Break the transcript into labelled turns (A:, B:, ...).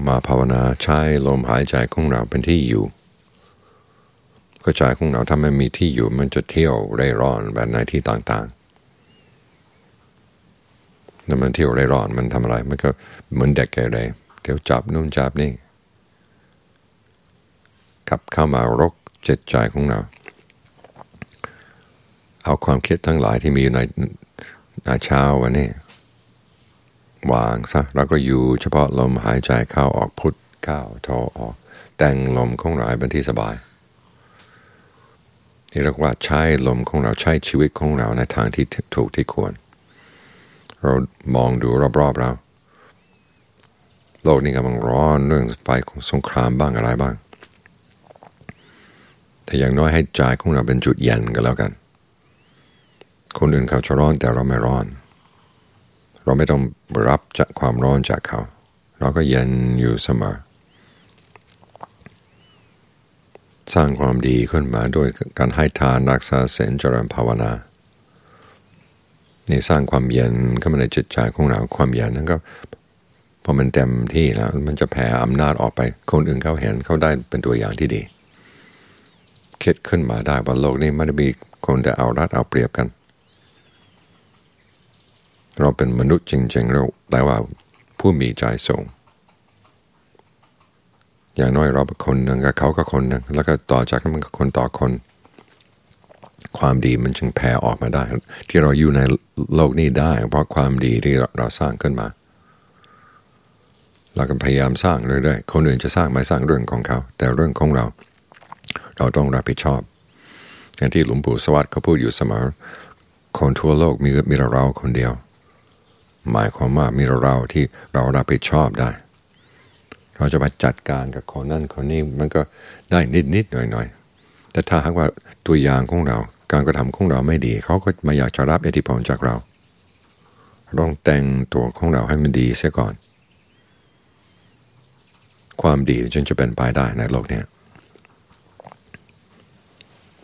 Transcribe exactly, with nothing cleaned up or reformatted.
A: มาภาวนาใช้ลมหายใจของเราเป็นที่อยู่ก็ใจของเราถ้าไม่มีที่อยู่มันจะเที่ยวเร่ร่อนแบบในที่ต่างๆแล้วมันเที่ยวเร่ร่อนมันทำอะไรมันก็เหมือนเด็กเกเรเที่ยวจับนู่นจับนี่กลับเข้ามารกจิตใจของเราเอาความคิดทั้งหลายที่มีอยู่ในในเช้าวันนี้วางซะแล้วก็อยู่เฉพาะลมหายใจเข้าออกพุทเข้าโทออกแต่งลมของเราเป็นที่สบายนี่เรียกว่าใช้ลมของเราใช้ชีวิตของเราในทางที่ถูกที่ควรเรามองดูรอบๆเราโลกนี้กำลังร้อนเรื่องไฟของสงครามบ้างอะไรบ้างแต่อย่างน้อยให้ใจของเราเป็นจุดเย็นกันแล้วกันคนอื่นเขาจะร้อนแต่เราไม่ร้อนเราไม่ต้องรับจากความร้อนจากเขาเราก็เย็นอยู่เสมอสร้างความดีขึ้นมาโดยการให้ทานรักษาศีลเจริญภาวนานี่สร้างความเย็นขึ้นมาในจิตใจของเราความเย็นนั้นก็พอมันเต็มที่แล้วมันจะแผ่อำนาจออกไปคนอื่นเขาเห็นเขาได้เป็นตัวอย่างที่ดีคิดขึ้นมาได้ว่าโลกนี้ไม่ได้มีคนจะเอารัดเอาเปรียบกันเราเป็นมนุษย์จริงๆเราแต่ว่าผู้มีใจสูงอย่างน้อยเราเป็นคนหนึ่งกับเขาก็คนหนึ่งแล้วก็ต่อจากนั้นมันก็คนต่อคนความดีมันจึงแผ่ออกมาได้ที่เราอยู่ในโลกนี้ได้เพราะความดีที่เราสร้างขึ้นมาเราก็พยายามสร้างเรื่อยๆคนอื่นจะสร้างไม่สร้างเรื่องของเขาแต่เรื่องของเราเราต้องรับผิดชอบอย่างที่หลวงปู่สวัสดิ์เขาพูดอยู่เสมอคนทั่วโลกมีมีเราคนเดียวหมายความว่ามีเราที่เรารับผิดชอบได้เราจะไปจัดการกับคนนั่นคนนี้มันก็ได้นิดๆหน่อยๆแต่ถ้าหากว่าตัวอย่างของเราการกระทำของเราไม่ดีเขาก็ไม่อยากจะรับอิทธิพลจากเราต้องแต่งตัวของเราให้มันดีเสียก่อนความดีจึงจะเป็นไปได้ในโลกนี้